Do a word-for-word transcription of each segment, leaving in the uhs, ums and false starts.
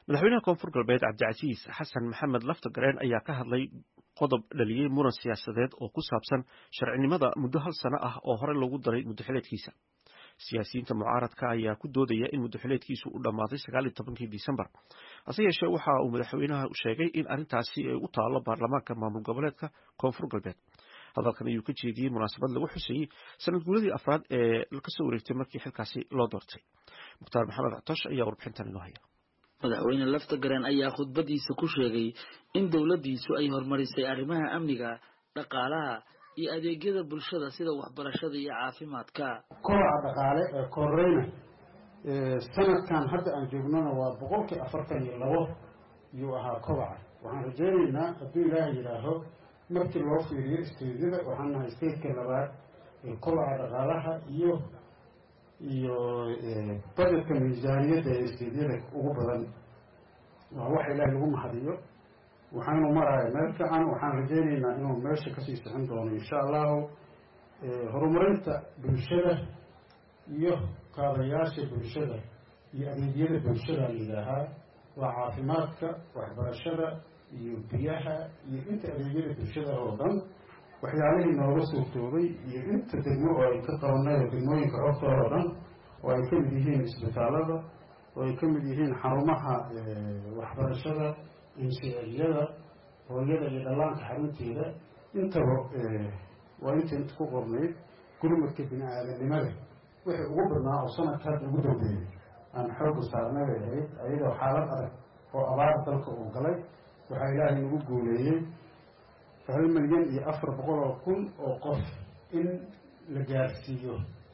madaxweynaha koonfur galbeed cabdicasiis xasan maxamed laftagareen ayaa ka hadlay qodob dhaliyey muran siyaasadeed oo ku saabsan sharcinimada muddo hal sano ah oo hore loogu daray muddaxileedkiisa. siyaasiyiinta mucaaradka ayaa ku doodaya in muddaxileedkiisu u dhammaaday sagaal iyo tobankii disembar, hase yeeshee waxa uu madaxweynaha sheegay in arrintaasi ay u taalo baarlamaanka maamul goboleedka koonfur galbeed. hadalkan ayuu ka jeediyey munaasabad lagu xuseeyey sanad guuladii afraad ee kasoo wareegtay markii xilkaasi loo doortay. mukhtaar maxamed catosh ayaa warbixintan inoo haya. madaxweyne laftagareen ayaa khudbadiisa ku sheegay in dowladdiisu ay horumarisay arrimaha amniga, dhaqaalaha iyo adeegyada bulshada sida waxbarashada iyo caafimaadka. kobaca dhaqaale ee koreyna sanadkan hadda aan joognona waa boqolkii afartan iyo labo yuu ahaa kobaca. waxaan rajeynaynaa hadduu ilaaha yidhaaho markii loo fiiriyo isteedyada waxaan nahay isteedka labaad ee kobaca dhaqaalaha iyo iyo bajetka miisaaniyadda ee isteedyada ugu badan. waa wax ilaahay lagu mahadiyo. waxaanu maraya meel fiican. waxaan rajeynaynaa inuu meesha kasii sixin doono insha allahu. horumarinta bulshada iyo kaabayaasha bulshada iyo adeegyada bulshada la yidhaahaa waa caafimaadka, waxbarashada iyo biyaha iyo inta adeegyada bulshada oo dhan waxyaalihii nooga suurtoobay iyo inta degmo oo ay ka qabanay degmooyinka xogtooda oo dhan oo ay ka mid yihiin isbitaalada, oo ay ka mid yihiin xarumaha waxbarashada, inshiyada, hooyada iyo dhallaanka xarunteeda, intaba waa inta inta ku qornayd gurmadka bini aadanimada wixii ugu badnaa oo sanadka hadda ugu dambeeyey aan xooga saarnay bay ahayd. ayadoo xaalad adag oo abaar dalka uu galay waxaa ilaahay nagu guuleeyey hal milyan iyo afar boqol oo kun oo qof in la gaarsiiyo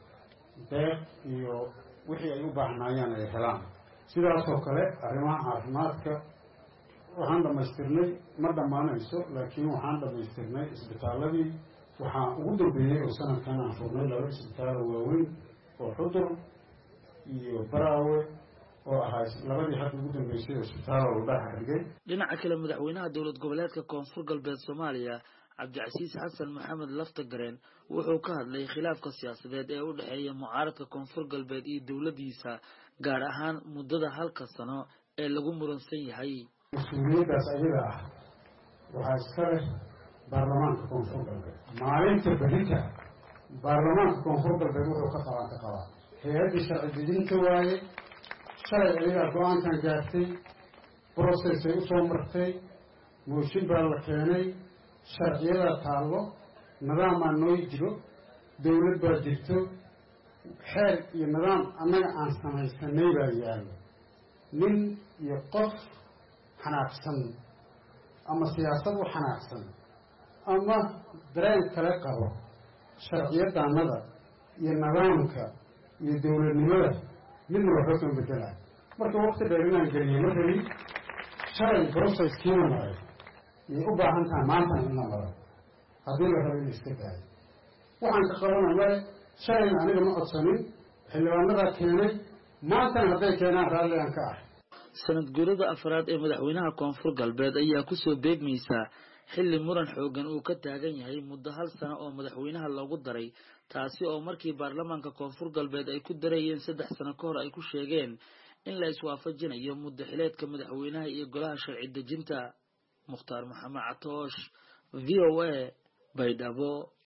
deeq iyo wixii ay u baahnaayeen ay helaan. sidaasoo kale arrimaha caafimaadka waxaan dhammaystirnay, ma dhammaanayso laakiin waxaan dhammaystirnay isbitaaladii. waxaa ugu dambeeyey oo sanadkan aan furnay laba isbitaalo waaweyn oo xudur iyo baraawe oo ahaa labadii hadda ugu dambeysay oo isbitaalo la dhex xigay. dhinaca kale madaxweynaha dowlad goboleedka koonfur galbeed soomaaliya cabdicasiis xasan maxamed laftagareen wuxuu ka hadlay khilaafka siyaasadeed ee u dhexeeya mucaaradka koonfur galbeed iyo dowladdiisa, gaar ahaan muddada halka sano ee lagu muransan yahay. mas-uuliyaddaas ayaga ah waxaa iska leh baarlamaanka koonfur galbeed. maalinta berita baarlamaanka koonfur galbeed wuxuu ka qabaan ka qabaa hay-addii sharci dejinta waaye. shalay ayagaa go-aankan gaartay, brocessay usoo martay, mooshin baa la keenay, sharciyadaa taallo, nidaamaa noo jiro, dowlad baa jirto, xeer iyo nidaam annaga aan samaysanay baa yaallo. nin iyo qof xanaaqsan ama siyaasad u xanaaqsan ama dareen kale qabo sharciyadaanada iyo nidaamka iyo dowladnimada midna waxba kan bedela. marka waqti dheer inaan geliyey ma rabi. shalay brocesskiina maray yay u baahan tahay maantana in la maro haddii la rabo in iska daayo. waxaan ka qabana male. shalayna aniga ma codsanin, xildhibaanadaa keenay. maantana hadday keenaan raalli aan ka ah. sanad guurada afraad ee madaxweynaha koonfur galbeed ayaa kusoo beegmaysa xilli muran xoogan uu ka taagan yahay muddo hal sano oo madaxweynaha loogu daray, taasi oo markii baarlamaanka koonfur galbeed ay ku darayeen saddex sano ka hor ay ku sheegeen in la iswaafajinayo muddaxileedka madaxweynaha iyo golaha sharci dejinta. mukhtaar maxamed catoosh, V O A, Baydhabo.